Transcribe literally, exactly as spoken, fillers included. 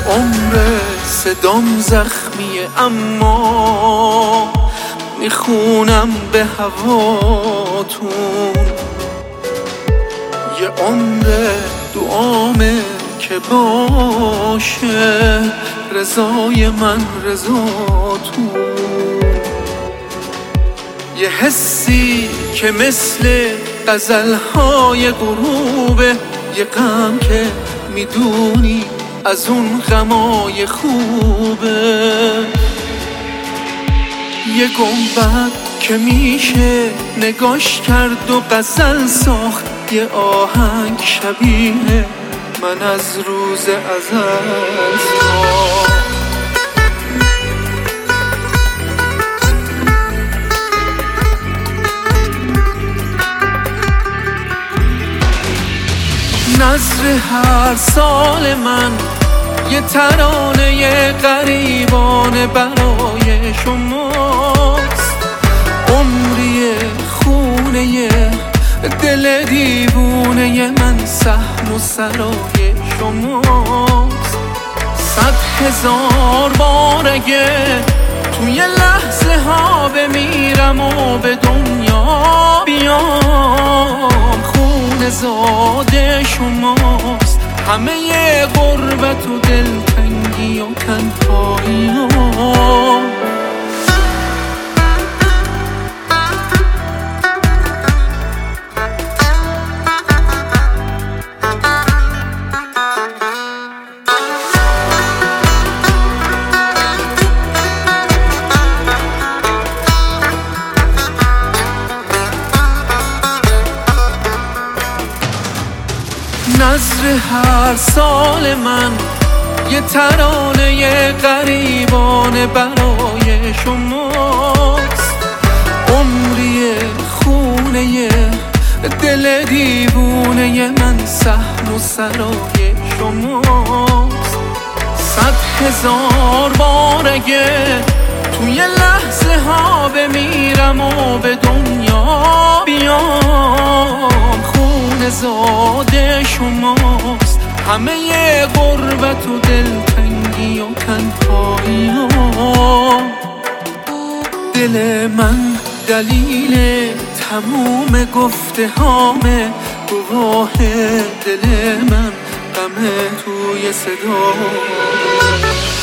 عمر صدام زخمیه اما میخونم به هواتون. یه عمر دعامه که باشه رضای من رضاتون. یه حسی که مثل غزلهای غروبه، یه غم که میدونی از اون غمای خوبه. یه گنبد که میشه نگاش کرد و غزل ساخت، یه آهنگ شبیه من از روز ازل ساخت. نظر هر سال من یه ترانه غریبانه برای شماست. عمری خونه دل دیوونه من صحن و سرای شماست. صد هزار بار اگه توی لحظه ها بمیرم و به دنیا بیام، خون زاده شماست. همه ی غربت و دلتنگی و تنهایی ها. نظر هر سال من یه ترانه غریبانه برای شماست. عمری خونه دل دیوونه من صحن و سرای شماست. صد هزار بار اگه توی لحظه ها بمیرم و به دنیا بیام، خون زاده شماست. همه ی غربت و دلتنگی و تنهایی ها. دل من دلیل تموم گفته هامه، گواه دل من غم توی صدا.